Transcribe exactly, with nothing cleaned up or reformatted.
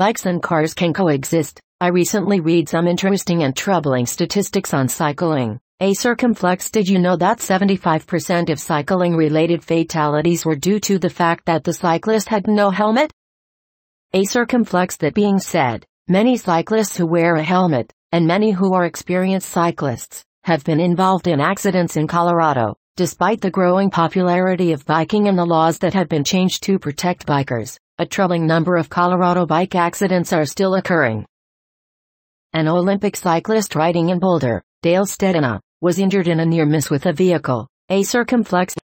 Bikes and cars can coexist. I recently read some interesting and troubling statistics on cycling. A circumflex. Did you know that seventy-five percent of cycling-related fatalities were due to the fact that the cyclist had no helmet? A circumflex. That being said, many cyclists who wear a helmet, and many who are experienced cyclists, have been involved in accidents in Colorado, despite the growing popularity of biking and the laws that have been changed to protect bikers. A troubling number of Colorado bike accidents are still occurring. An Olympic cyclist riding in Boulder, Dale Stetina, was injured in a near miss with a vehicle. A circumflex.